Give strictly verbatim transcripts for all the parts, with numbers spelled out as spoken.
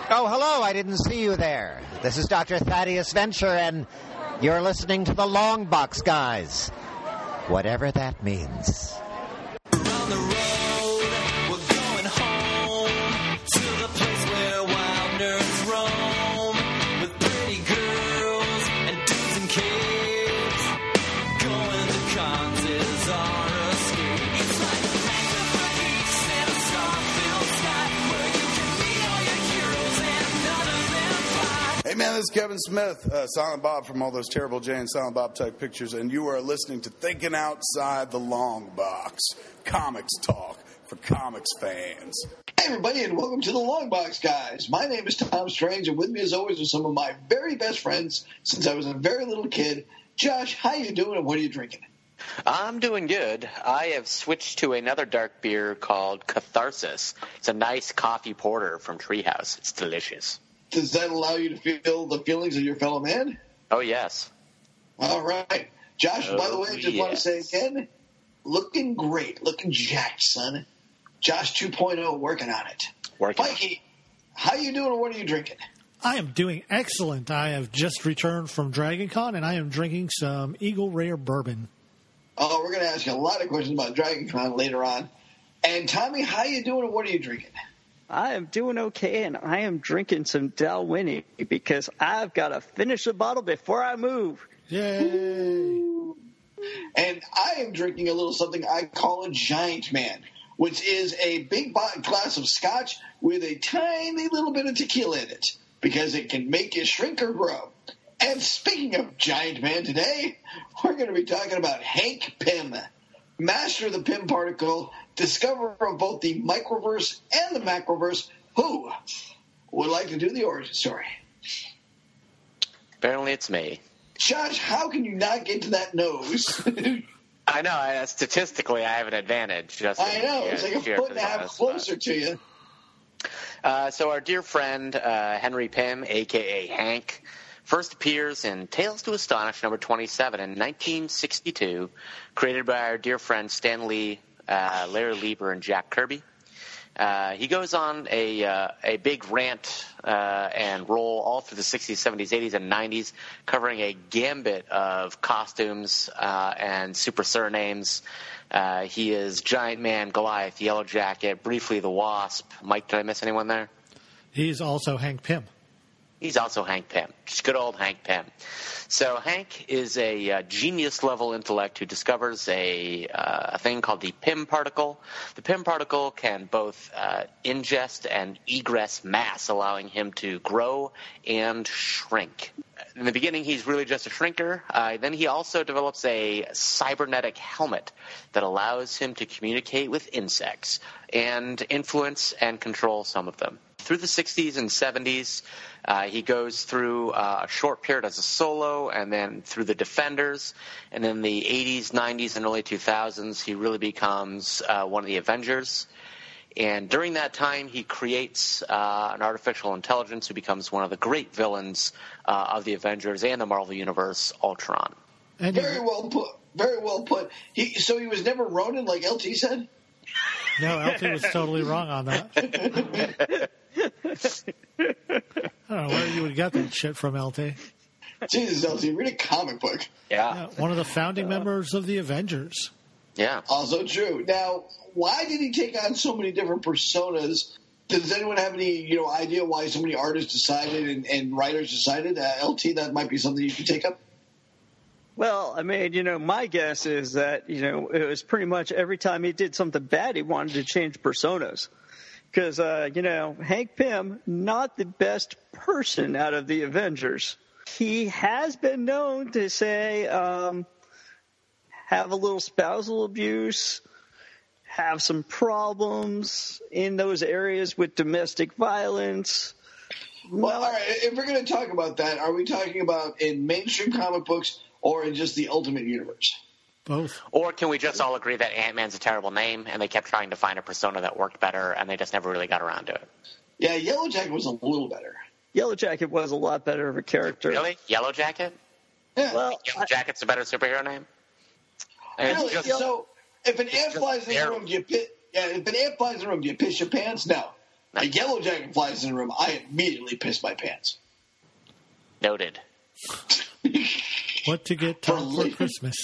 Oh, hello, I didn't see you there. This is Doctor Thaddeus Venture, and you're listening to the Long Box Guys. Whatever that means. Around the road, we're going home to the place where wild nerds roam with pretty girls and dudes and kids. Going to cons is our escape. It's like a magnet for geeks and a star-filled sky where you can meet all your heroes and none of them fly. Hey man, this is Kevin Smith, uh, Silent Bob from all those Terrible Jay and Silent Bob type pictures, and you are listening to Thinking Outside the Long Box. Comics talk for comics fans. Hey everybody, and welcome to the Long Box Guys. My name is Tom Strange, and with me as always are some of my very best friends since I was a very little kid. Josh, how you doing and what are you drinking? I'm doing good. I have switched to another dark beer called Catharsis. It's a nice coffee porter from Treehouse. It's delicious. Does that allow you to feel the feelings of your fellow man? Oh, yes. All right. Josh, oh, by the way, I just yes. want to say again, looking great, looking jacked, son. Josh two point oh, working on it. Working. Mikey, how you doing and what are you drinking? I am doing excellent. I have just returned from Dragon Con, and I am drinking some Eagle Rare Bourbon. Oh, we're going to ask you a lot of questions about Dragon Con later on. And Tommy, how you doing and what are you drinking? I am doing okay, and I am drinking some Dalwhinnie because I've got to finish the bottle before I move. Yay! And I am drinking a little something I call a Giant Man, which is a big glass of scotch with a tiny little bit of tequila in it, because it can make you shrink or grow. And speaking of Giant Man today, we're going to be talking about Hank Pym, master of the Pym particle, discoverer of both the microverse and the macroverse, who would like to do the origin story. Apparently it's me. Josh, how can you not get to that nose? I know. I, statistically, I have an advantage. Just I know. It's uh, like a foot and a half closer to you. Uh, so our dear friend uh, Henry Pym, a k a. Hank, first appears in Tales to Astonish number twenty-seven in nineteen sixty-two, created by our dear friends Stan Lee, uh, Larry Lieber, and Jack Kirby. Uh, he goes on a uh, a big rant uh, and roll all through the sixties, seventies, eighties, and nineties, covering a gambit of costumes uh, and super surnames. Uh, he is Giant Man, Goliath, Yellow Jacket, briefly the Wasp. Mike, did I miss anyone there? He's also Hank Pym. He's also Hank Pym, just good old Hank Pym. So Hank is a uh, genius-level intellect who discovers a, uh, a thing called the Pym particle. The Pym particle can both uh, ingest and egress mass, allowing him to grow and shrink. In the beginning, he's really just a shrinker. Uh, then he also develops a cybernetic helmet that allows him to communicate with insects and influence and control some of them. Through the sixties and seventies, uh, he goes through uh, a short period as a solo, and then through the Defenders. And in the eighties, nineties, and early two thousands, he really becomes uh, one of the Avengers. And during that time, he creates uh, an artificial intelligence who becomes one of the great villains uh, of the Avengers and the Marvel Universe, Ultron. And Very well put. Very well put. He, so he was never Ronin, like L T said? No, L T was totally wrong on that. I don't know where you would have got that shit from, L T. Jesus, L T, read a comic book. Yeah. Yeah, one of the founding members of the Avengers. Yeah. Also true. Now, why did he take on so many different personas? Does anyone have any, you know, idea why so many artists decided and, and writers decided? Uh, L T, that might be something you could take up. Well, I mean, you know, my guess is that, you know, it was pretty much every time he did something bad, he wanted to change personas. Because, uh, you know, Hank Pym, not the best person out of the Avengers. He has been known to say, um, have a little spousal abuse, have some problems in those areas with domestic violence. Well, all right, if we're going to talk about that, are we talking about in mainstream comic books or in just the Ultimate Universe? Both. Or can we just all agree that Ant-Man's a terrible name, and they kept trying to find a persona that worked better, and they just never really got around to it? Yeah, Yellow Jacket was a little better. Yellow Jacket was a lot better of a character. Really? Yellow Jacket? Yeah. Well, Yellow Jacket's a better superhero name? I mean, Really? just- So, if an ant just flies in the terrible. room, do you piss, yeah, if an ant flies in the room, do you piss your pants? No. a yellow jacket flies in the room, I immediately piss my pants. Noted. What to get Tom for Christmas?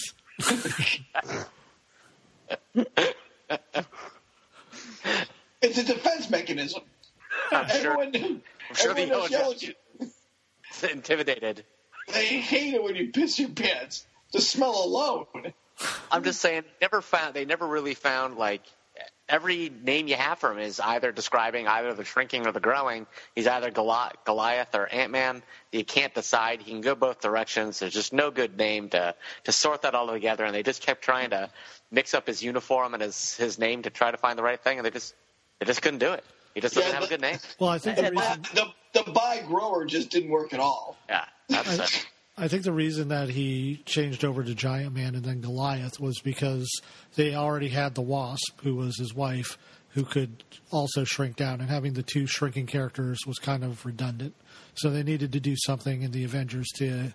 It's a defense mechanism. I'm sure, Everyone, I'm sure the everyone yellow knows yellow jacket is intimidated. They hate it when you piss your pants. The smell alone. I'm just saying, never found. They never really found like every name you have for him is either describing either the shrinking or the growing. He's either Goli- Goliath or Ant-Man. You can't decide. He can go both directions. There's just no good name to to sort that all together. And they just kept trying to mix up his uniform and his his name to try to find the right thing, and they just they just couldn't do it. He just doesn't Yeah, have the- a good name. Well, I think the The, reason the, the by grower just didn't work at all. Yeah, that's it. I think the reason that he changed over to Giant Man and then Goliath was because they already had the Wasp, who was his wife, who could also shrink down, and having the two shrinking characters was kind of redundant. So they needed to do something in the Avengers to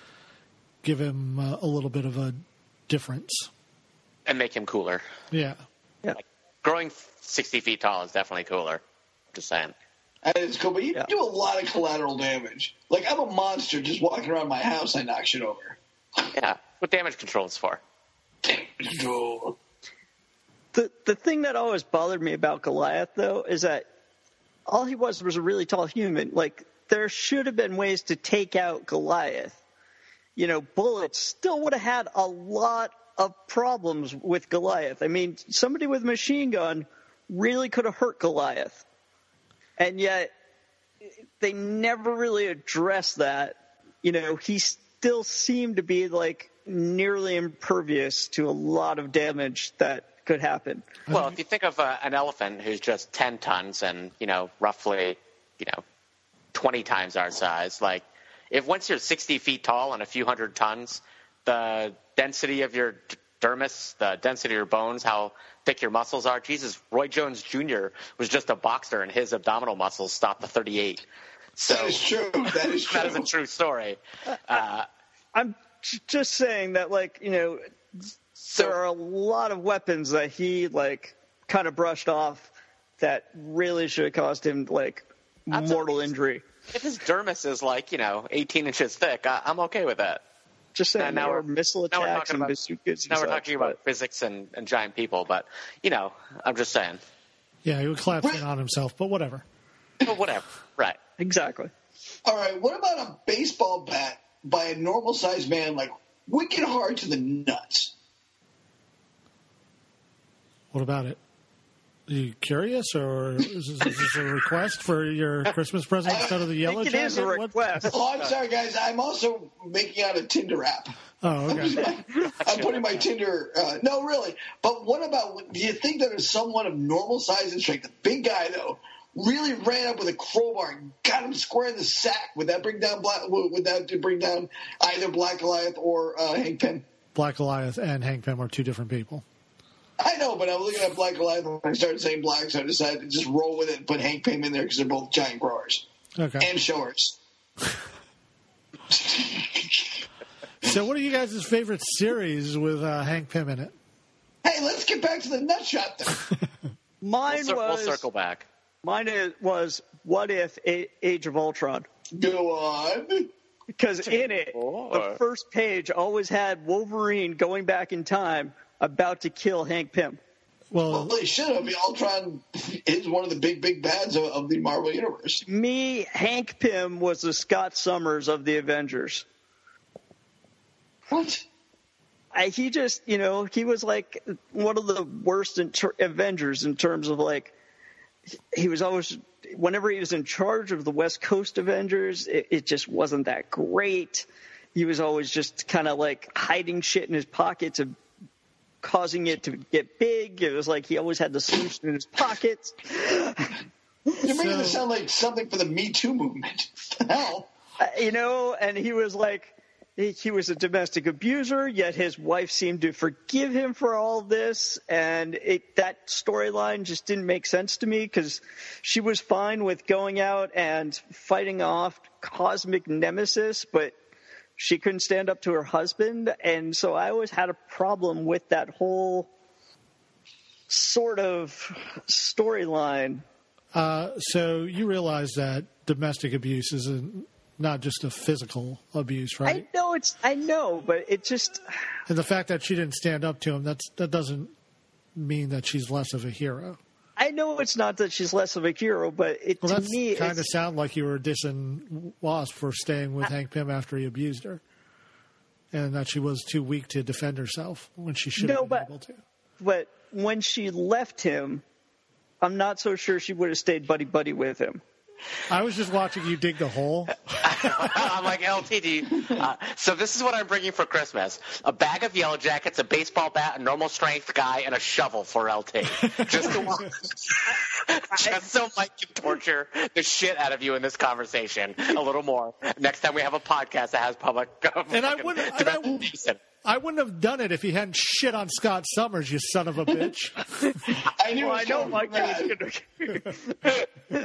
give him uh, a little bit of a difference. And make him cooler. Yeah. Yeah. Growing sixty feet tall is definitely cooler. Just saying. And it's cool, but you Yeah. do a lot of collateral damage. Like, I'm a monster just walking around my house, I knock shit over. Yeah, what damage control is for. Control. The the thing that always bothered me about Goliath, though, is that all he was was a really tall human. Like, there should have been ways to take out Goliath. You know, bullets still would have had a lot of problems with Goliath. I mean, somebody with a machine gun really could have hurt Goliath. And yet, they never really addressed that. You know, he still seemed to be, like, nearly impervious to a lot of damage that could happen. Well, if you think of uh, an elephant who's just ten tons and, you know, roughly, you know, twenty times our size, like, if once you're sixty feet tall and a few hundred tons, the density of your d- dermis, the density of your bones, how thick your muscles are. Jesus, Roy Jones Junior was just a boxer and his abdominal muscles stopped the thirty-eight. So That is true. That is true. that is a true story. Uh, I'm j- just saying that, like, you know, so, there are a lot of weapons that he, like, kind of brushed off that really should have caused him, like, Absolutely. mortal injury. if his dermis is like, you know, eighteen inches thick, I, I'm okay with that. Just saying, And now there were we're- missile now we're attacks talking and about- bazookas. Now and we're such, talking about but- physics and, and giant people, but, you know, I'm just saying. Yeah, he would collapse in on himself, but whatever. But whatever. Right. Exactly. All right, what about a baseball bat by a normal-sized man, like wicked hard to the nuts? What about it? Are you curious, or is this, is this a request for your Christmas present instead of the I yellow think it is a jacket? What- request. Oh, I'm sorry, guys. I'm also making out a Tinder app. Oh, okay. I'm putting my Tinder. Uh, no, really. But what about? Do you think that is someone of normal size and strength, a big guy though, really ran up with a crowbar and got him square in the sack? Would that bring down Black? Would that bring down either Black Goliath or uh, Hank Pym? Black Goliath and Hank Pym are two different people. I know, but I'm looking at Black Goliath when I started saying black, so I decided to just roll with it and put Hank Pym in there because they're both giant growers Okay. and showers. So, what are you guys' favorite series with uh, Hank Pym in it? Hey, let's get back to the nut shot thing. Mine We'll, cir- we'll was circle back. mine is, was What If A- Age of Ultron. Go on. Because in it, Or- the first page always had Wolverine going back in time about to kill Hank Pym. Well, Well, they should have. Ultron is one of the big, big bads of, of the Marvel Universe. Me, Hank Pym was the Scott Summers of the Avengers. What? I, he just, you know, he was like one of the worst in ter- Avengers in terms of like, he was always, whenever he was in charge of the West Coast Avengers, it, it just wasn't that great. He was always just kind of like hiding shit in his pockets and causing it to get big. It was like he always had the solution in his pockets. You're making this sound like something for the Me Too movement. What the hell? Uh, you know, and he was like, he, he was a domestic abuser, yet his wife seemed to forgive him for all this, and it, that storyline just didn't make sense to me because she was fine with going out and fighting off cosmic nemesis, but she couldn't stand up to her husband, and so I always had a problem with that whole sort of storyline. Uh, so you realize that domestic abuse is a, not just a physical abuse, right? I know it's. I know, but it just. And the fact that she didn't stand up to him, that's that doesn't mean that she's less of a hero. I know it's not that she's less of a hero, but it Well, to that's me kind of it's, sound like you were dissing Wasp for staying with I, Hank Pym after he abused her, and that she was too weak to defend herself when she should no, have been but, able to. But when she left him, I'm not so sure she would have stayed buddy buddy with him. I was just watching you dig the hole. I'm like, L T D. Uh, so this is what I'm bringing for Christmas. A bag of Yellow Jackets, a baseball bat, a normal strength guy, and a shovel for L T. Just to just so Mike can torture the shit out of you in this conversation a little more. Next time we have a podcast that has public and I wouldn't, and I, wouldn't I wouldn't have done it if he hadn't shit on Scott Summers, you son of a bitch. I knew well, I know Mike was going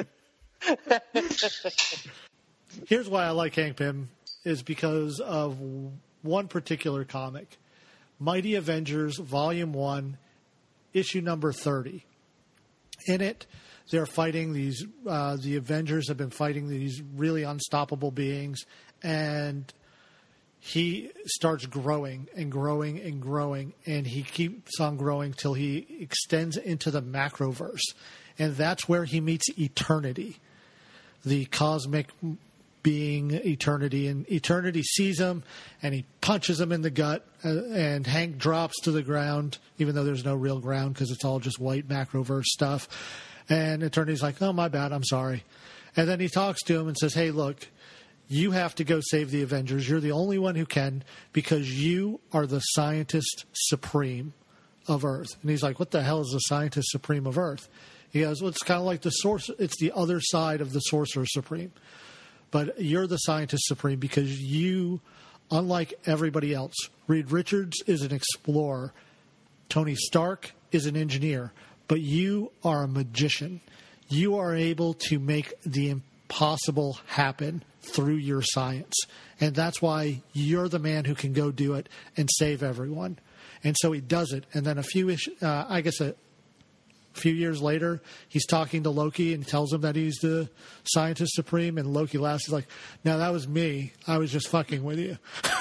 Here's why I like Hank Pym is because of one particular comic, Mighty Avengers Volume One, issue number thirty. In it, they're fighting these. Uh, the Avengers have been fighting these really unstoppable beings, and he starts growing and growing and growing, and he keeps on growing till he extends into the Macroverse, and that's where he meets Eternity, the cosmic being Eternity, and Eternity sees him and he punches him in the gut, uh, and Hank drops to the ground, even though there's no real ground because it's all just white Macroverse stuff. And Eternity's like, oh, my bad, I'm sorry. And then he talks to him and says, hey, look, you have to go save the Avengers. You're the only one who can because you are the scientist supreme of Earth. And he's like, what the hell is the scientist supreme of Earth? He goes, well, it's kind of like the source. It's the other side of the Sorcerer Supreme. But you're the scientist supreme because you, unlike everybody else, Reed Richards is an explorer. Tony Stark is an engineer. But you are a magician. You are able to make the impossible happen through your science. And that's why you're the man who can go do it and save everyone. And so he does it. And then a few, ish, uh, I guess a few years later, he's talking to Loki and tells him that he's the scientist supreme. And Loki laughs. He's like, no, that was me. I was just fucking with you.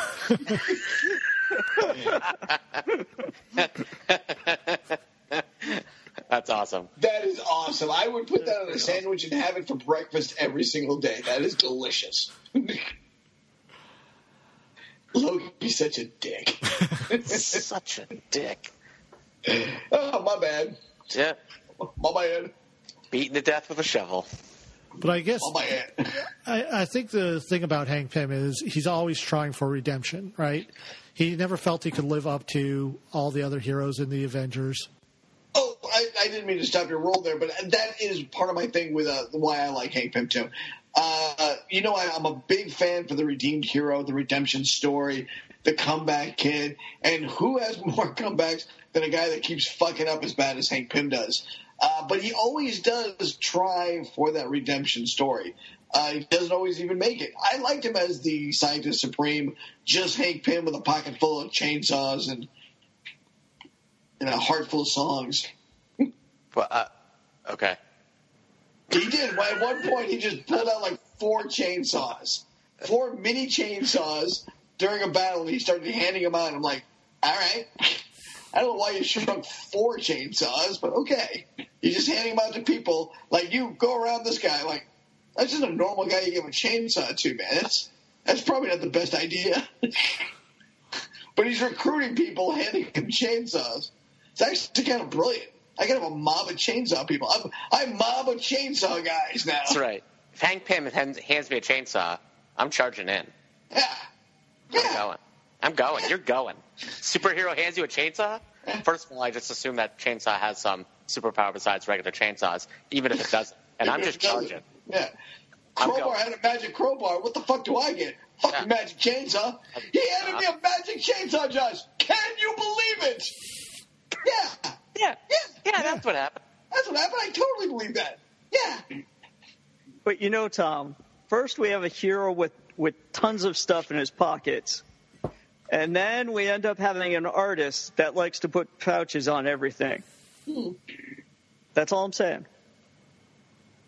That's awesome. That is awesome. I would put that on a sandwich and have it for breakfast every single day. That is delicious. Loki's such a dick. Such a dick. Oh, my bad. Yeah. My bad. Beaten to death with a shovel. But I guess My bad. I, I think the thing about Hank Pym is he's always trying for redemption, right? He never felt he could live up to all the other heroes in the Avengers. Oh, I, I didn't mean to stop your roll there, but that is part of my thing with uh, why I like Hank Pym too. Uh, you know, I, I'm a big fan for the redeemed hero, the redemption story, the comeback kid, and who has more comebacks than a guy that keeps fucking up as bad as Hank Pym does? Uh, but he always does try for that redemption story. Uh, he doesn't always even make it. I liked him as the scientist supreme, just Hank Pym with a pocket full of chainsaws and, and a heart full of songs. Well, uh, okay. He did. At one point, he just pulled out like four chainsaws, four mini chainsaws during a battle, and he started handing them out. I'm like, all right. I don't know why you shrunk four chainsaws, but okay. You're just handing them out to people. Like, you go around this guy. Like, that's just a normal guy you give a chainsaw to, man. That's, that's probably not the best idea. But he's recruiting people, handing him chainsaws. It's actually kind of brilliant. I could have a mob of chainsaw people. I'm, I'm mob of chainsaw guys now. That's right. If Hank Pym hands, hands me a chainsaw, I'm charging in. Yeah. Yeah. I'm going. I'm going. You're going. Superhero hands you a chainsaw? First of all, I just assume that chainsaw has some superpower besides regular chainsaws, even if it doesn't. And I'm just charging. Yeah. I'm Crowbar going. had a magic crowbar. What the fuck do I get? Fucking Yeah. magic chainsaw. He handed me a magic chainsaw, Josh. Can you believe it? Yeah. Yeah. Yeah. Yeah, that's what happened. That's what happened. I totally believe that. Yeah. But you know, Tom, first we have a hero with, with tons of stuff in his pockets. And then we end up having an artist that likes to put pouches on everything. Hmm. That's all I'm saying.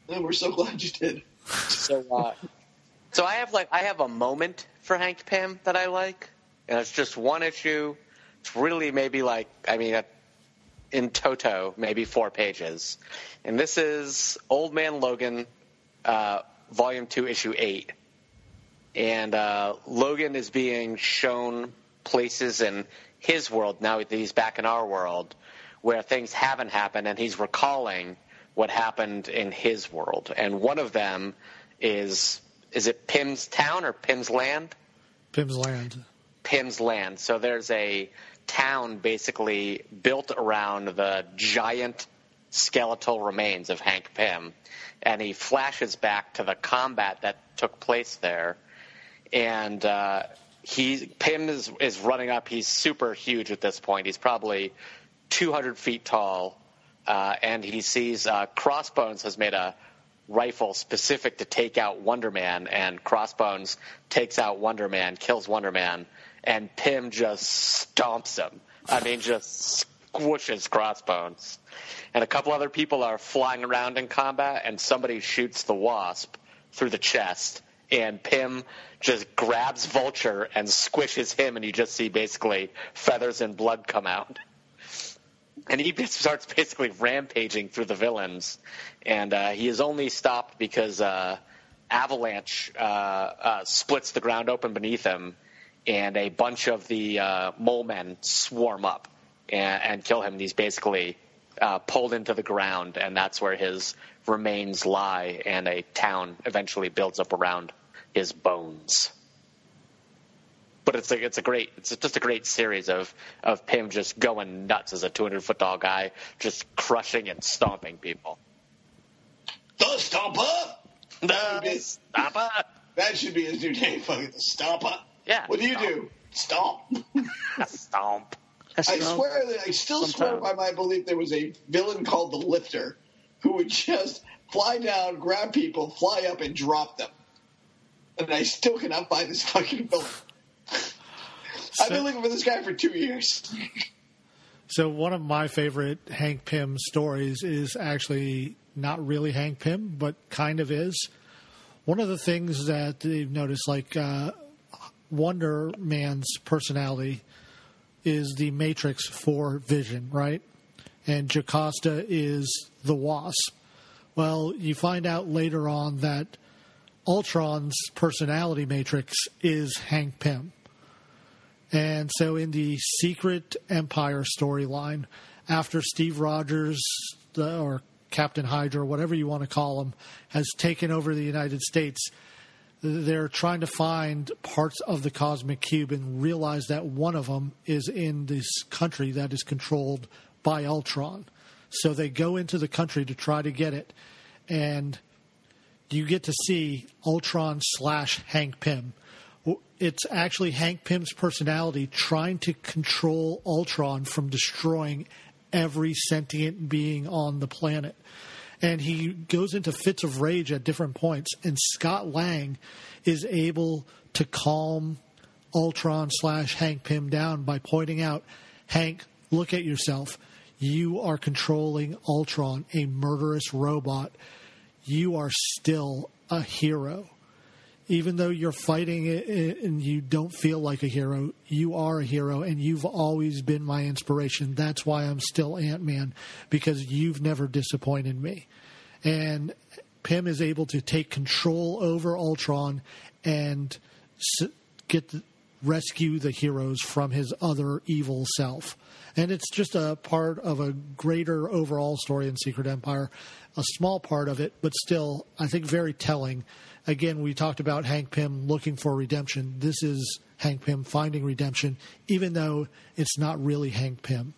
And we're so glad you did. So, uh, so I have like I have a moment for Hank Pym that I like, and it's just one issue. It's really maybe like I mean, in toto, maybe four pages, and this is Old Man Logan, uh, Volume Two, Issue Eight, and uh, Logan is being shown places in his world now that he's back in our world where things haven't happened, and he's recalling what happened in his world, and one of them is. Is it Pym's Town or Pym's Land? Pym's Land. Pym's Land. So there's a town basically built around the giant skeletal remains of Hank Pym. And he flashes back to the combat that took place there. And uh, he Pym is, is running up. He's super huge at this point. He's probably two hundred feet tall. Uh, and he sees uh, Crossbones has made a rifle specific to take out Wonder Man, and Crossbones takes out Wonder Man, kills Wonder Man, and Pym just stomps him. I mean, just squishes Crossbones. And a couple other people are flying around in combat, and somebody shoots the Wasp through the chest, and Pym just grabs Vulture and squishes him, and you just see basically feathers and blood come out. And he starts basically rampaging through the villains. And uh, he is only stopped because uh, Avalanche uh, uh, splits the ground open beneath him, and a bunch of the uh, mole men swarm up and, and kill him. He's basically uh, pulled into the ground, and that's where his remains lie, and a town eventually builds up around his bones. But it's a, it's a great, it's just a great series of, of Pym just going nuts as a two hundred foot tall guy, just crushing and stomping people. The Stomper? The be, Stomper? That should be his new name, fucking the Stomper. Yeah. What do you stomp. do? Stomp. Stomp. I swear that I still swear by my belief there was a villain called the Lifter who would just fly down, grab people, fly up, and drop them. And I still cannot find this fucking villain. So, I've been looking for this guy for two years. So one of my favorite Hank Pym stories is actually not really Hank Pym, but kind of is. One of the things that they've noticed, like uh, Wonder Man's personality is the Matrix for Vision, right? And Jocasta is the Wasp. Well, you find out later on that Ultron's personality matrix is Hank Pym. And so in the Secret Empire storyline, after Steve Rogers, the, or Captain Hydra, whatever you want to call him, has taken over the United States, they're trying to find parts of the Cosmic Cube and realize that one of them is in this country that is controlled by Ultron. So they go into the country to try to get it. And you get to see Ultron slash Hank Pym. It's actually Hank Pym's personality trying to control Ultron from destroying every sentient being on the planet. And he goes into fits of rage at different points. And Scott Lang is able to calm Ultron slash Hank Pym down by pointing out, Hank, look at yourself. You are controlling Ultron, a murderous robot. You are still a hero. Even though you're fighting it and you don't feel like a hero, you are a hero, and you've always been my inspiration. That's why I'm still Ant-Man, because you've never disappointed me. And Pym is able to take control over Ultron and get the, rescue the heroes from his other evil self. And it's just a part of a greater overall story in Secret Empire, a small part of it, but still, I think, very telling. Again, we talked about Hank Pym looking for redemption. This is Hank Pym finding redemption, even though it's not really Hank Pym.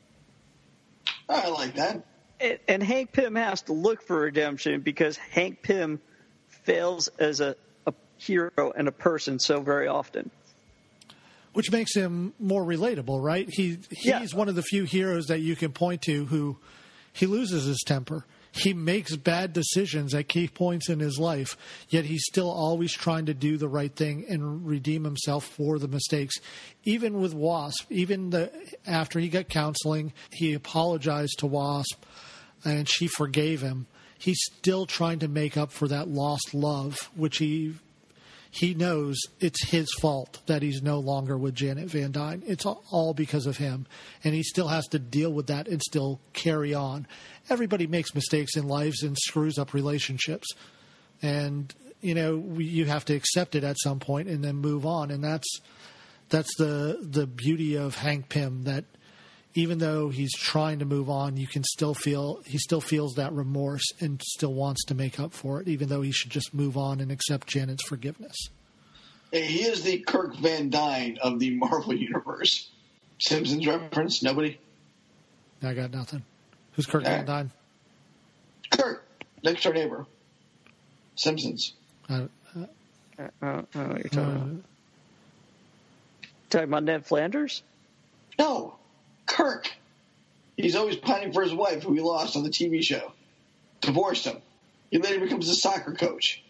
I like that. And, and Hank Pym has to look for redemption because Hank Pym fails as a, a hero and a person so very often. Which makes him more relatable, right? He He's yeah. one of the few heroes that you can point to who he loses his temper. He makes bad decisions at key points in his life, yet he's still always trying to do the right thing and redeem himself for the mistakes. Even with Wasp, even the, after he got counseling, he apologized to Wasp, and she forgave him. he's still trying to make up for that lost love, which he he knows it's his fault that he's no longer with Janet Van Dyne. It's all because of him, and he still has to deal with that and still carry on. Everybody makes mistakes in lives and screws up relationships, and you know we, you have to accept it at some point and then move on. And that's that's the the beauty of Hank Pym, that even though he's trying to move on, you can still feel he still feels that remorse and still wants to make up for it, even though he should just move on and accept Janet's forgiveness. He is the Kirk Van Dyne of the Marvel Universe. Simpsons reference? Nobody? I got nothing. Who's Kirk All Van right. Dyne? Kirk, next door neighbor. Simpsons. I, I don't know what you're talking about. Talking about Ned Flanders? No, Kirk. He's always pining for his wife, who he lost on the T V show. Divorced him. He later becomes a soccer coach.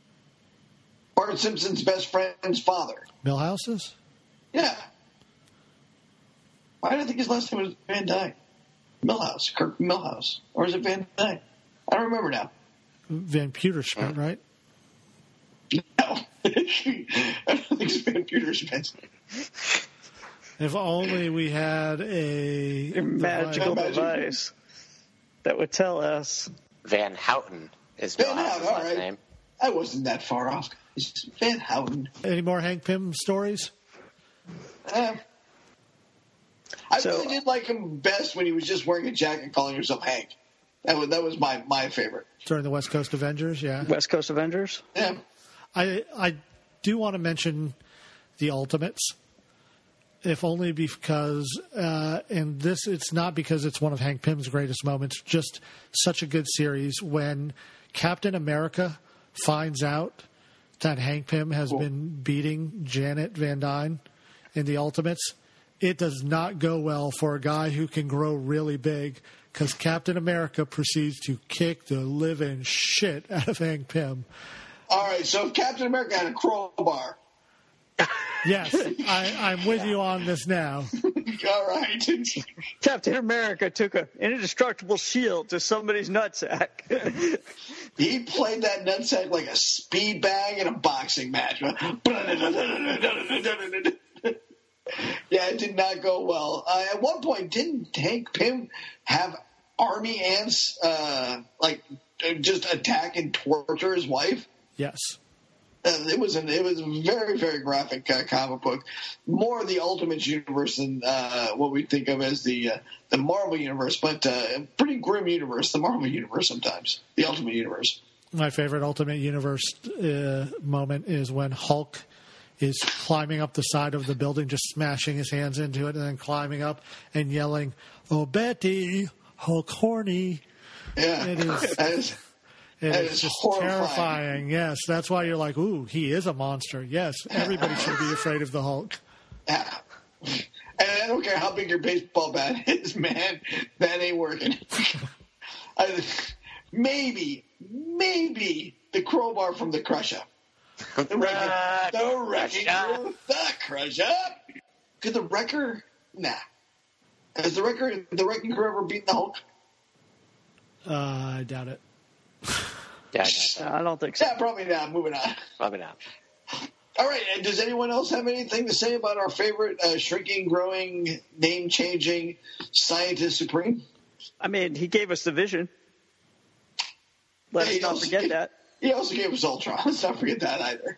Bart Simpson's best friend's father. Millhouses? Yeah. Why did I think his last name was Van Dyne? Millhouse. Kirk Millhouse. Or is it Van Dyne? I don't remember now. Van Pewterschmidt, right? No. I don't think it's Van Pewterschmidt. If only we had a A magical Magic. device that would tell us. Van Houten is Van Millhouse's Houten, all last right. name. I wasn't that far off. It's Van Houten. Any more Hank Pym stories? Uh, I So- really did like him best when he was just wearing a jacket calling himself Hank. That was, that was my, my favorite. During the West Coast Avengers, yeah. West Coast Avengers? Yeah. I I do want to mention the Ultimates, if only because, uh, and this it's not because it's one of Hank Pym's greatest moments, just such a good series when Captain America finds out that Hank Pym has Cool. been beating Janet Van Dyne in the Ultimates. It does not go well for a guy who can grow really big, because Captain America proceeds to kick the living shit out of Hank Pym. All right, so if Captain America had a crowbar, Yes, I, I'm with you on this now. all right. Captain America took a, an indestructible shield to somebody's nutsack. He played that nutsack like a speed bag in a boxing match. Yeah, it did not go well. Uh, at one point, didn't Hank Pym have army ants uh, like just attack and torture his wife? Yes. Uh, it was an, it was a very, very graphic uh, comic book. More the Ultimate universe than uh, what we think of as the uh, the Marvel universe, but uh, a pretty grim universe. The Marvel universe sometimes, the Ultimate universe. My favorite Ultimate Universe uh, moment is when Hulk is climbing up the side of the building, just smashing his hands into it, and then climbing up and yelling, "Oh, Betty, Hulk horny." Yeah, It is- That is- It That is is just horrifying. terrifying. Yes, that's why you're like, ooh, he is a monster. Yes, everybody should be afraid of the Hulk. yeah. And I don't care how big your baseball bat is, man, that ain't working. I, maybe, maybe the crowbar from the Crush Up. The wrecking, the wrecking crew, the Crush Up. Could the wrecker? Nah. Has the wrecker, the wrecking crew ever beaten the Hulk? Uh, I doubt it. Yeah, I don't think so. Yeah, probably not. Moving on. probably not. All right. And does anyone else have anything to say about our favorite uh, shrinking, growing, name-changing scientist supreme? I mean, he gave us the Vision. Let Yeah, us he not also forget gave- that. He also gave us Ultron. Let's not forget that either.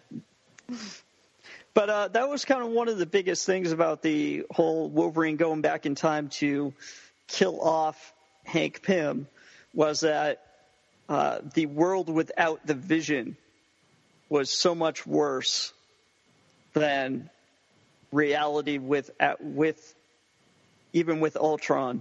But uh, that was kind of one of the biggest things about the whole Wolverine going back in time to kill off Hank Pym, was that uh, the world without the Vision was so much worse than reality with at, with even with Ultron.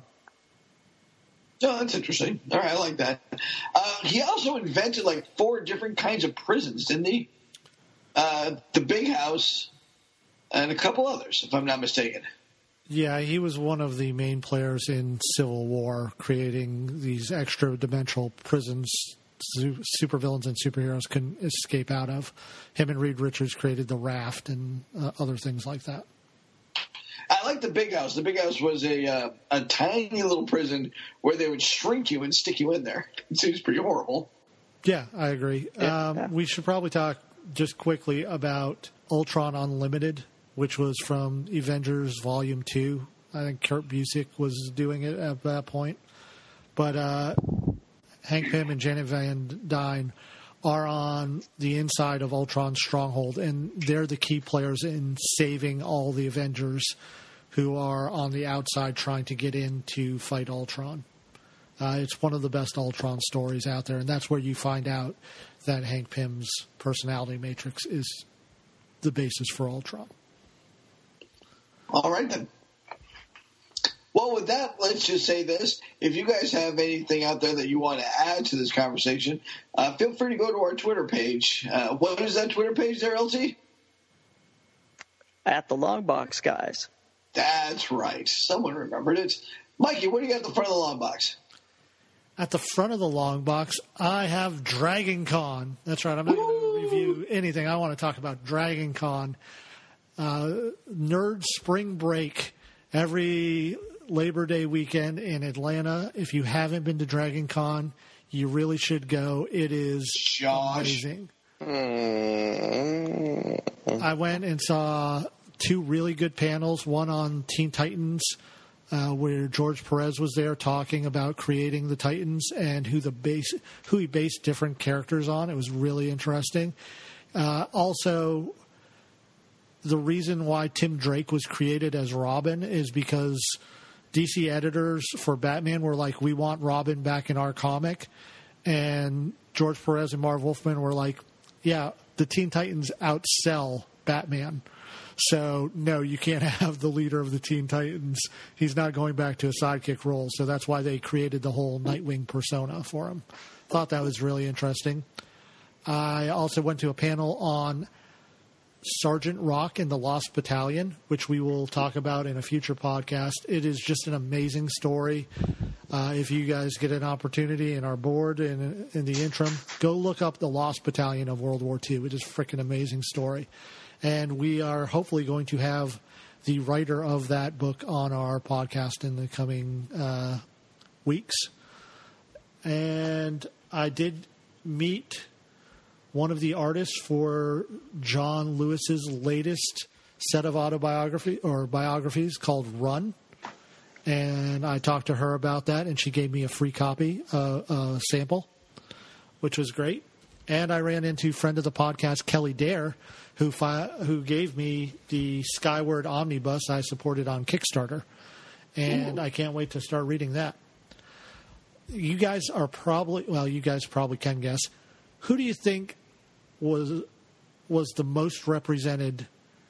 Oh, that's interesting. All right, I like that. Uh, he also invented like four different kinds of prisons, didn't he? Uh, the Big House and a couple others, if I'm not mistaken. Yeah, he was one of the main players in Civil War, creating these extra-dimensional prisons su- supervillains and superheroes couldn't escape out of. Him and Reed Richards created the Raft and uh, other things like that. I like the Big House. The Big House was a uh, a tiny little prison where they would shrink you and stick you in there. It seems pretty horrible. Yeah, I agree. Yeah. Um, we should probably talk just quickly about Ultron Unlimited, which was from Avengers Volume two. I think Kurt Busiek was doing it at that point. But uh, Hank Pym and Janet Van Dyne are on the inside of Ultron's stronghold, and they're the key players in saving all the Avengers who are on the outside trying to get in to fight Ultron. Uh, it's one of the best Ultron stories out there, and that's where you find out that Hank Pym's personality matrix is the basis for Ultron. All right, then. Well, with that, let's just say this. If you guys have anything out there that you want to add to this conversation, uh, feel free to go to our Twitter page. Uh, what is that Twitter page there, L T? At the Long Box Guys. That's right. Someone remembered it. Mikey, what do you got at the front of the long box? At the front of the long box, I have Dragon Con. That's right. I'm not going to review anything. I want to talk about Dragon Con. Uh, Nerd Spring Break every Labor Day weekend in Atlanta. If you haven't been to Dragon Con, you really should go. It is Josh. amazing. I went and saw two really good panels, one on Teen Titans, uh, where George Perez was there talking about creating the Titans and who the base, who he based different characters on. It was really interesting. Uh, also, the reason why Tim Drake was created as Robin is because D C editors for Batman were like, we want Robin back in our comic. And George Perez and Marv Wolfman were like, yeah, the Teen Titans outsell Batman. So, no, you can't have the leader of the Teen Titans. He's not going back to a sidekick role. So that's why they created the whole Nightwing persona for him. Thought that was really interesting. I also went to a panel on Sergeant Rock and the Lost Battalion, which we will talk about in a future podcast. It is just an amazing story. Uh, if you guys get an opportunity and are bored in, in the interim, go look up the Lost Battalion of World War Two. It is a freaking amazing story. And we are hopefully going to have the writer of that book on our podcast in the coming uh, weeks. And I did meet one of the artists for John Lewis's latest set of autobiography or biographies called Run. And I talked to her about that, and she gave me a free copy, uh, a sample, which was great. And I ran into friend of the podcast, Kelly Dare, who fi- who gave me the Skyward Omnibus I supported on Kickstarter. And Ooh. I can't wait to start reading that. You guys are probably, well, you guys probably can guess. Who do you think was was the most represented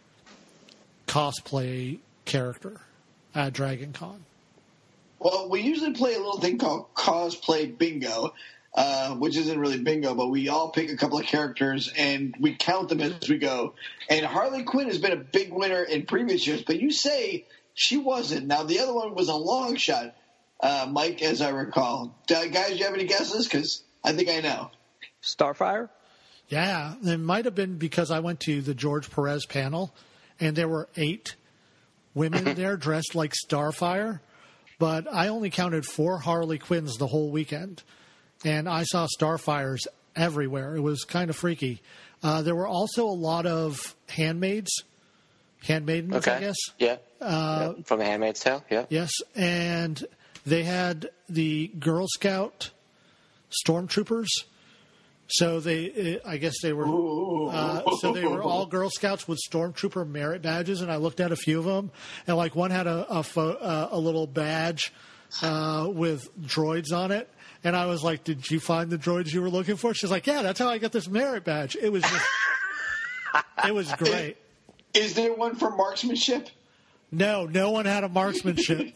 cosplay character at Dragon Con? Well, we usually play a little thing called cosplay bingo, uh, which isn't really bingo, but we all pick a couple of characters and we count them as we go. And Harley Quinn has been a big winner in previous years, but you say she wasn't. Now, the other one was a long shot, uh, Mike, as I recall. Uh, guys, do you have any guesses? Because I think I know. Starfire? Yeah, it might have been because I went to the George Perez panel, and there were eight women there dressed like Starfire, but I only counted four Harley Quinns the whole weekend, and I saw Starfires everywhere. It was kind of freaky. Uh, there were also a lot of handmaids, handmaidens, okay. I guess. Yeah. Uh, yeah. From The Handmaid's Tale, yeah. Yes, and they had the Girl Scout stormtroopers. So they, I guess they were, uh, so they were all Girl Scouts with Stormtrooper merit badges, and I looked at a few of them, and like one had a a, fo- uh, a little badge uh, with droids on it, and I was like, "Did you find the droids you were looking for?" She's like, "Yeah, that's how I got this merit badge." It was just, it was great. Is, is there one for marksmanship? No, no one had a marksmanship.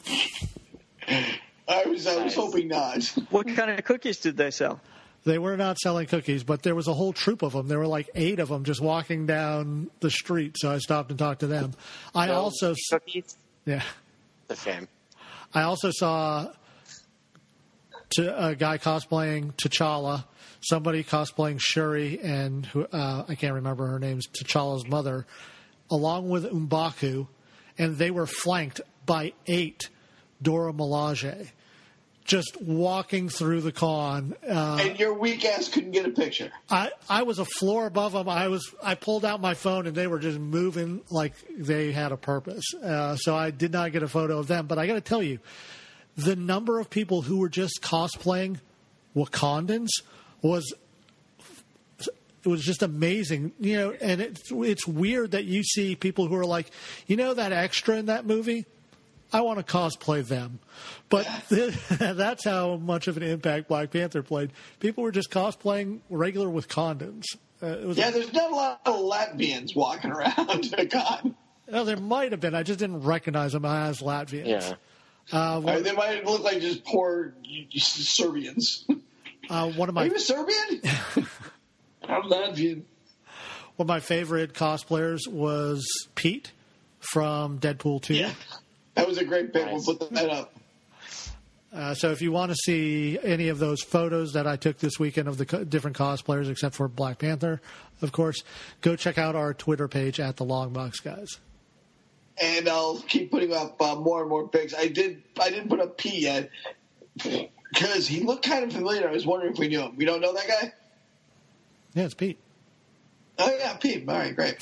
I was, I was hoping not. What kind of cookies did they sell? They were not selling cookies, but there was a whole troop of them. There were like eight of them just walking down the street, so I stopped and talked to them. I no also cookies. Yeah, The shame. I also saw to a guy cosplaying T'Challa, somebody cosplaying Shuri, and who uh, I can't remember her name's T'Challa's mother, along with M'Baku, and they were flanked by eight Dora Milaje just walking through the con. Uh, and your weak ass couldn't get a picture. I, I was a floor above them. I was I pulled out my phone, and they were just moving like they had a purpose. Uh, so I did not get a photo of them. But I got to tell you, the number of people who were just cosplaying Wakandans was it was just amazing. You know, and it's it's weird that you see people who are like, you know, that extra in that movie, I want to cosplay them. But that's how much of an impact Black Panther played. People were just cosplaying regular Wakandans. Uh, it was yeah, a, there's not a lot of Latvians walking around at a con. well, there might have been. I just didn't recognize them as Latvians. Yeah. Uh, Uh, they might look like just poor Serbians. uh, one of Are my you a Serbian? I'm Latvian. one of my favorite cosplayers was Pete from Deadpool two. Yeah. That was a great pick. Nice. We'll put that up. Uh, so if you want to see any of those photos that I took this weekend of the co- different cosplayers, except for Black Panther, of course, go check out our Twitter page at the Longbox Guys. And I'll keep putting up uh, more and more pics. I did. I didn't put up P yet because he looked kind of familiar. I was wondering if we knew him. We don't know that guy. Yeah, it's Pete. Oh yeah, Pete. All right, great.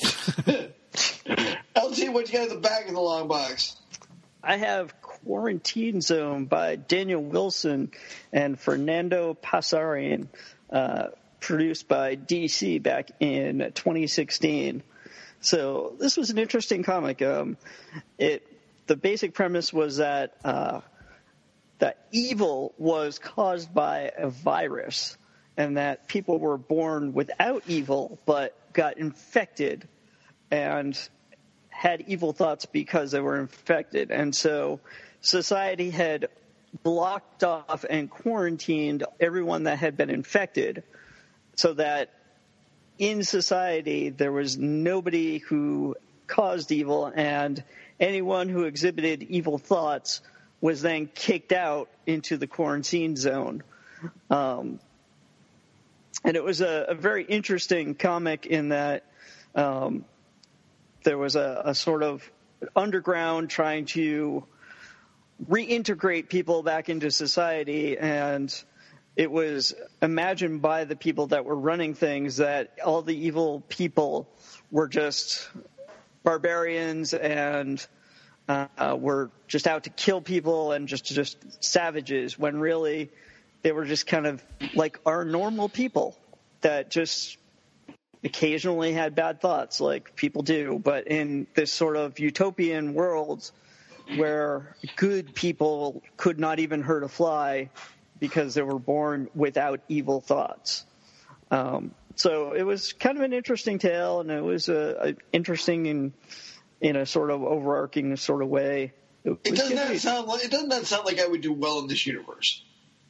L T, what you got in the back of the long box? I have Quarantine Zone by Daniel Wilson and Fernando Passarian, uh, produced by D C back in twenty sixteen. So this was an interesting comic. Um, it the basic premise was that uh, that evil was caused by a virus, and that people were born without evil but got infected and had evil thoughts because they were infected. And so society had blocked off and quarantined everyone that had been infected so that in society there was nobody who caused evil, and anyone who exhibited evil thoughts was then kicked out into the quarantine zone. Um, and it was a, a very interesting comic in that um, there was a, a sort of underground trying to reintegrate people back into society, and it was imagined by the people that were running things that all the evil people were just barbarians and uh, were just out to kill people and just just savages, when really they were just kind of like our normal people that just occasionally had bad thoughts like people do. But in this sort of utopian world where good people could not even hurt a fly because they were born without evil thoughts. Um, so it was kind of an interesting tale, and it was uh, interesting in in a sort of overarching sort of way. It, It was does not good. sound like it does not sound like I would do well in this universe.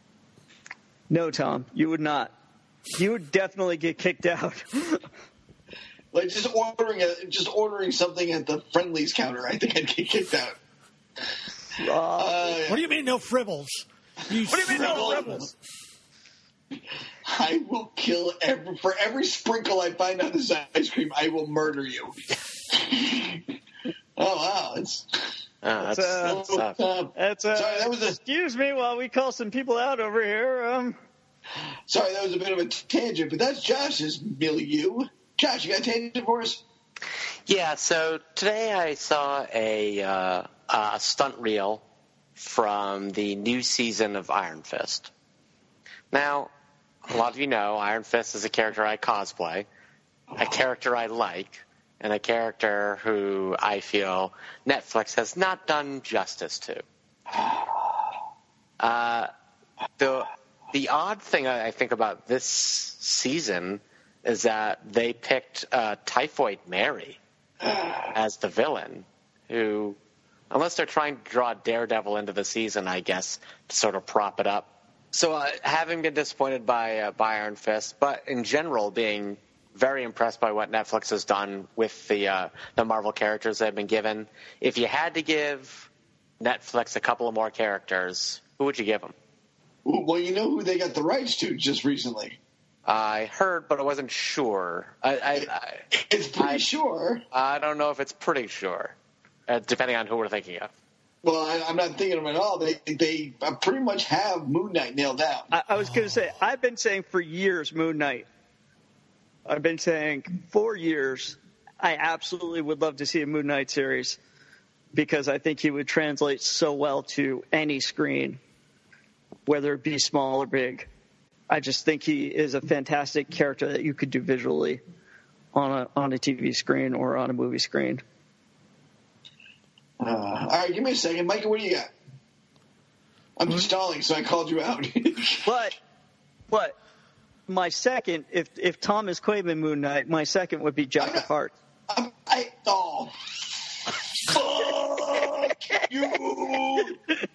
No, Tom, you would not. You would definitely get kicked out. Like just ordering a, just ordering something at the friendlies counter, I think I'd get kicked out. Uh, What do you mean, no fribbles? You What do you mean, no rebels? I will kill every for every sprinkle I find on this ice cream. I will murder you. Oh wow, it's Uh, that's, uh, that's tough. uh, That's uh, sorry. That was a excuse me while we call some people out over here. Um, sorry. That was a bit of a tangent, but that's Josh's milieu. Josh, you got a tangent for us? Yeah, so today I saw a, uh, a stunt reel from the new season of Iron Fist. Now, a lot of you know Iron Fist is a character I cosplay, a character I like, and a character who I feel Netflix has not done justice to. Uh, the the odd thing I think about this season is that they picked uh, Typhoid Mary as the villain, who, unless they're trying to draw Daredevil into the season, I guess, to sort of prop it up. So uh, having been disappointed by, uh, by Iron Fist, but in general being very impressed by what Netflix has done with the uh, the Marvel characters they've been given. If you had to give Netflix a couple of more characters, who would you give them? Well, you know who they got the rights to just recently. I heard, but I wasn't sure. I I, I, It's pretty I, sure. I don't know if it's pretty sure. uh, depending on who we're thinking of. Well, I, I'm not thinking of them at all. They they pretty much have Moon Knight nailed down. I, I was going to say, I've been saying for years Moon Knight. I've been saying for years I absolutely would love to see a Moon Knight series because I think he would translate so well to any screen, whether it be small or big. I just think he is a fantastic character that you could do visually on a on a T V screen or on a movie screen. Uh, all right, give me a second. Micah, what do you got? I'm What? stalling, so I called you out. But, but my second, if if Thomas Quaidman Moon Knight, my second would be Jack of Hearts. I'm, I, oh, fuck you.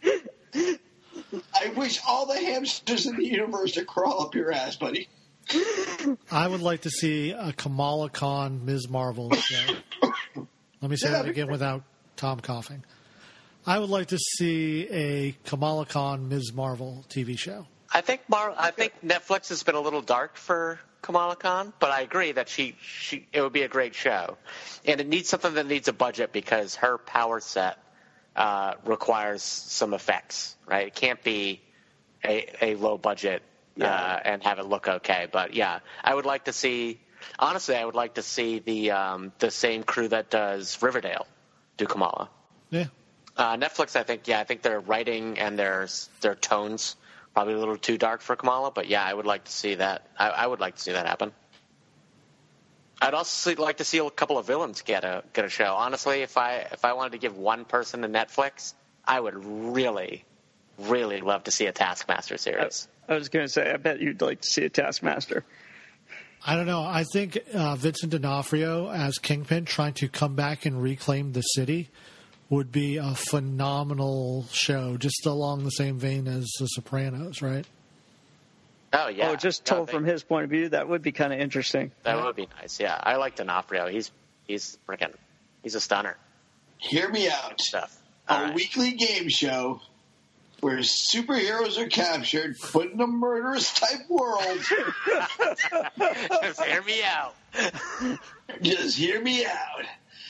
I wish all the hamsters in the universe to crawl up your ass, buddy. I would like to see a Kamala Khan Miz Marvel show. Let me say that again without Tom coughing. I would like to see a Kamala Khan Miz Marvel T V show. I think Mar- I think Netflix has been a little dark for Kamala Khan, but I agree that she, she it would be a great show, and it needs something that needs a budget because her power set uh, requires some effects. Right, it can't be a, a low budget uh, and have it look okay. But yeah, I would like to see. Honestly, I would like to see the um, the same crew that does Riverdale do Kamala. Yeah. Uh, Netflix, I think, yeah, I think their writing and their their tones probably a little too dark for Kamala, but yeah, I would like to see that. I, I would like to see that happen. I'd also see, like to see a couple of villains get a get a show. Honestly, if I if I wanted to give one person to Netflix, I would really, really love to see a Taskmaster series. I was going to say, I bet you'd like to see a Taskmaster. I don't know. I think uh, Vincent D'Onofrio as Kingpin trying to come back and reclaim the city would be a phenomenal show, just along the same vein as The Sopranos, right? Oh yeah. Oh, just No, told they- from his point of view, that would be kind of interesting. That would be nice. Yeah, I like D'Onofrio. He's he's freaking he's a stunner. Hear me out. Stuff. A All right. weekly game show where superheroes are captured, put in a murderous type world. Just hear me out. Just hear me out.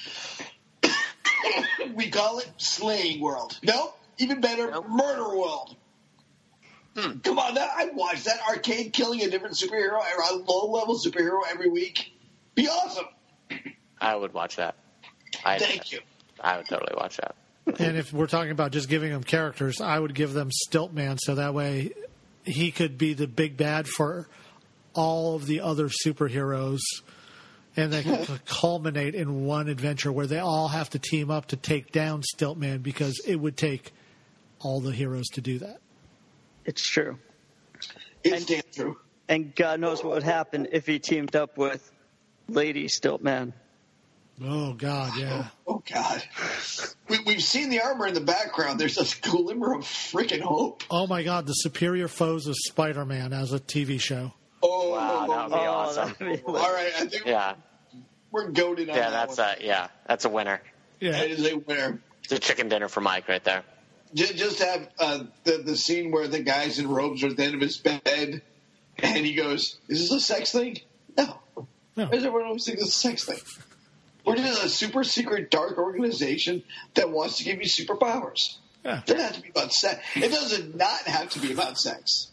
We call it Slaying World. No, even better, Nope. Murder World. Hmm. Come on, that, I'd watch that arcade killing a different superhero, a low-level superhero every week. Be awesome. I would watch that. I, Thank you. I would totally watch that. And if we're talking about just giving them characters, I would give them Stiltman so that way he could be the big bad for all of the other superheroes, and they could culminate in one adventure where they all have to team up to take down Stiltman because it would take all the heroes to do that. It's true. It's damn true. And God knows what would happen if he teamed up with Lady Stiltman. Oh, God, yeah. Oh, God. We, we've seen the armor in the background. There's a glimmer of freaking hope. Oh, my God, the Superior Foes of Spider-Man as a T V show. Oh, Wow, that would be Oh, awesome. that'd be all right. I think Yeah, we're goaded on yeah, that that's one. a yeah, that's a winner. Yeah. That is a winner. It's a chicken dinner for Mike right there. Just, just have uh, the, the scene where the guy's in robes are at the end of his bed, and he goes, "Is this a sex thing?" No. No. Why does everyone always think it's a sex thing? We're just a super secret dark organization that wants to give you superpowers. Yeah. It doesn't have to be about sex. It doesn't not have to be about sex.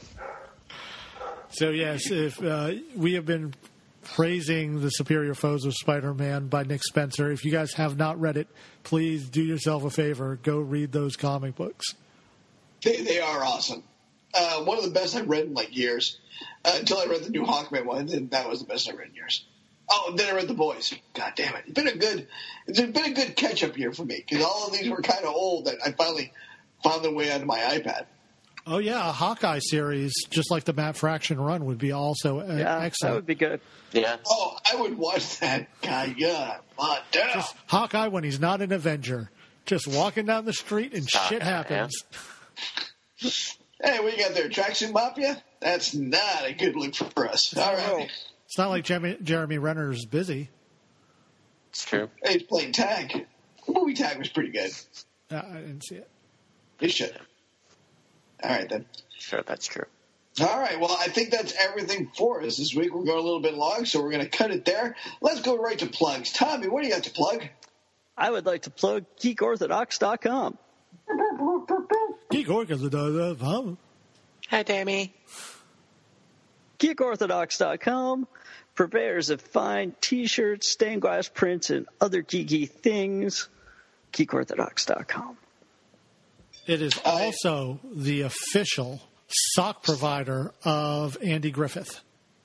So, yes, if uh, we have been praising The Superior Foes of Spider-Man by Nick Spencer. If you guys have not read it, please do yourself a favor. Go read those comic books. They, they are awesome. Uh, one of the best I've read in like years. Uh, until I read the new Hawkman one, and that was the best I read in years. Oh, and then I read The Boys. God damn it! It's been a good, it's been a good catch-up year for me because all of these were kind of old that I finally found their way onto my iPad. Oh, yeah, a Hawkeye series, just like the Matt Fraction run, would be also uh, Yeah, that excellent. would be good. Yeah. Oh, I would watch that guy. Yeah, but damn. Just Hawkeye when he's not an Avenger. Just walking down the street and Hawkeye, shit happens. Hey, what you got there? Tracksuit Mafia? That's not a good look for us. All right. It's not like Jeremy, Jeremy Renner's busy. It's true. Hey, he's playing tag. The movie Tag was pretty good. Uh, I didn't see it. It should. All right, then. Sure, that's true. All right, well, I think that's everything for us this week. We're going a little bit long, so we're going to cut it there. Let's go right to plugs. Tommy, what do you got to plug? I would like to plug geek orthodox dot com. Geek Orthodox dot com. Hi, Tammy. geek orthodox dot com, purveyors of fine T-shirts, stained glass prints, and other geeky things. geek orthodox dot com. It is also the official sock provider of Andy Griffith.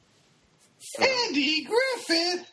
Andy Griffith.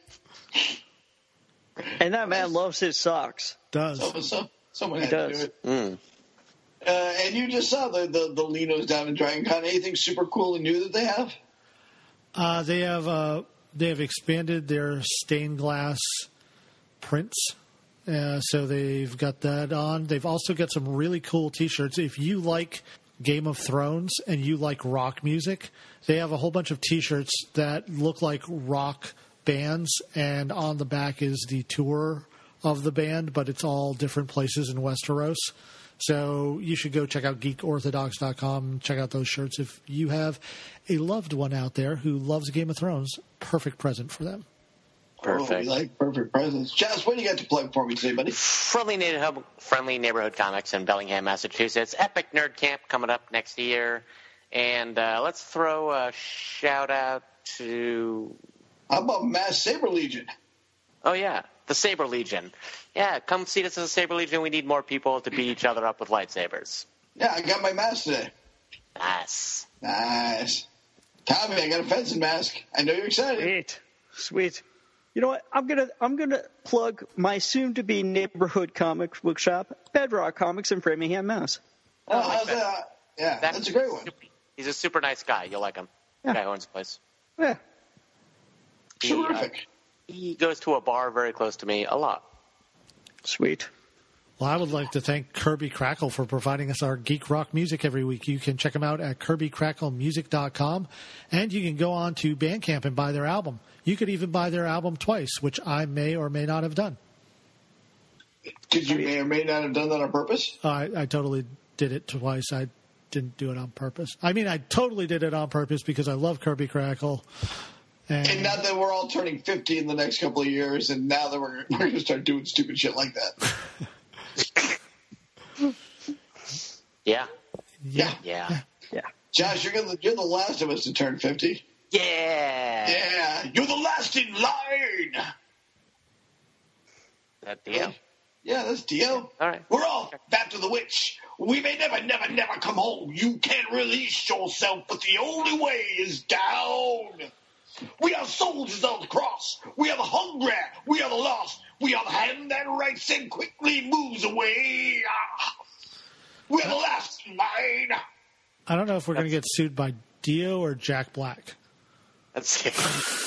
And that man loves his socks. Does. So, so, someone had He to does. do it. Mm. Uh, and you just saw the, the, the Linos down in Dragon Con. Anything super cool and new that they have? Uh, they have uh, they have expanded their stained glass prints, uh, so they've got that on. They've also got some really cool T-shirts. If you like Game of Thrones and you like rock music, they have a whole bunch of T-shirts that look like rock bands, and on the back is the tour of the band, but it's all different places in Westeros. So you should go check out geek orthodox dot com, check out those shirts. If you have a loved one out there who loves Game of Thrones, perfect present for them. Perfect. Oh, we like perfect presents. Jazz, what do you got to plug for me today, buddy? Friendly neighborhood, friendly neighborhood comics in Bellingham, Massachusetts. Epic Nerd Camp coming up next year. And uh, let's throw a shout out to... How about Mass Saber Legion? Oh, yeah, the Saber Legion. Yeah, come see us as a Saber Legion. We need more people to beat each other up with lightsabers. Yeah, I got my mask today. Nice. Nice. Tommy, I got a fencing mask. I know you're excited. Sweet. Sweet. You know what? I'm gonna I'm gonna plug my soon-to-be neighborhood comic book shop, Bedrock Comics in Framingham, Mass. Oh, I like how's that. that? Yeah, That- that's a great one. He's a super nice guy. You'll like him. Yeah. Guy who owns the place. Yeah. He, uh, Terrific. he goes to a bar very close to me a lot. Sweet. Well, I would like to thank Kirby Crackle for providing us our geek rock music every week. You can check them out at kirby crackle music dot com, and you can go on to Bandcamp and buy their album. You could even buy their album twice, which I may or may not have done. Because you may or may not have done that on purpose. Uh, I, I totally did it twice. I didn't do it on purpose. I mean, I totally did it on purpose because I love Kirby Crackle. And, And now that we're all turning fifty in the next couple of years, and now that we're, we're going to start doing stupid shit like that. Yeah. yeah. Yeah. Yeah. Josh, you're, gonna, you're the last of us to turn fifty. Yeah. Yeah, you're the last in line. That deal. Yeah, that's Dio. All right. We're all back to the witch. We may never, never, never come home. You can't release yourself, but the only way is down. We are soldiers of the cross. We are the hungry. We are the lost. We are the hand that writes and quickly moves away. Ah. We are the last in line. I don't know if we're going to get sued by Dio or Jack Black. That's it.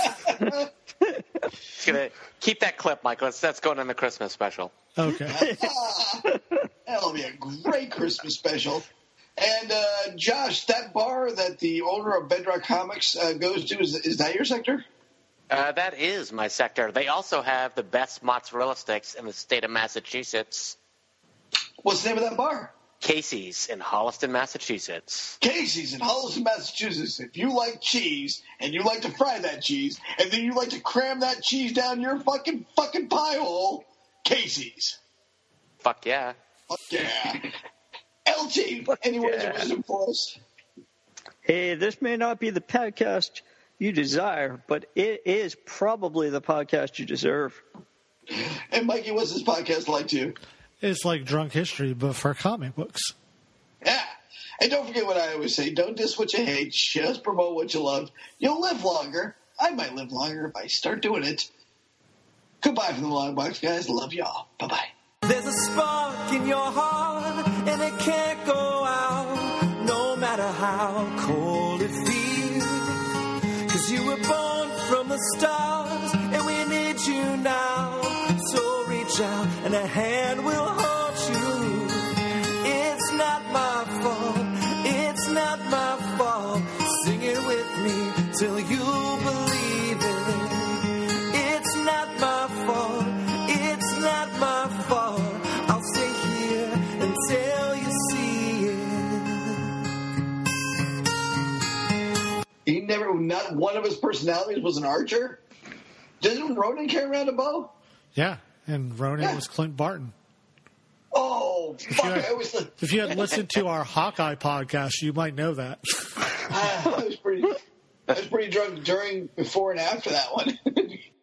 Just gonna keep that clip, Michael. That's, that's going in the Christmas special. Okay. That'll be a great Christmas special. And uh, Josh, that bar that the owner of Bedrock Comics uh, goes to, is, is that your sector? Uh, that is my sector. They also have the best mozzarella sticks in the state of Massachusetts. What's the name of that bar? Casey's in Holliston, Massachusetts. Casey's in Holliston, Massachusetts. If you like cheese and you like to fry that cheese and then you like to cram that cheese down your fucking fucking pie hole, Casey's. Fuck yeah. Fuck yeah. L T, any words of wisdom for us? Hey, this may not be the podcast you desire, but it is probably the podcast you deserve. And Mikey, what's this podcast like to you? It's like Drunk History, but for comic books. Yeah. And don't forget what I always say. Don't diss what you hate. Just promote what you love. You'll live longer. I might live longer if I start doing it. Goodbye from the Long Box, guys. Love y'all. Bye-bye. There's a spark in your heart, and it can't go out, no matter how cold it feels. Cause you were born from the stars, and we need you now. So reach out, and a hand will hold you. It's not my fault, it's not my fault. Sing it with me till you believe it. It's not my fault, it's not my fault. I'll stay here until you see it. He never, not one of his personalities was an archer? Doesn't Ronan carry around a bow? Yeah. And Ronan Yeah. was Clint Barton. Oh, If you, fuck! had, I was the, if you had listened to our Hawkeye podcast, you might know that. I was pretty. I was pretty drunk during, before, and after that one.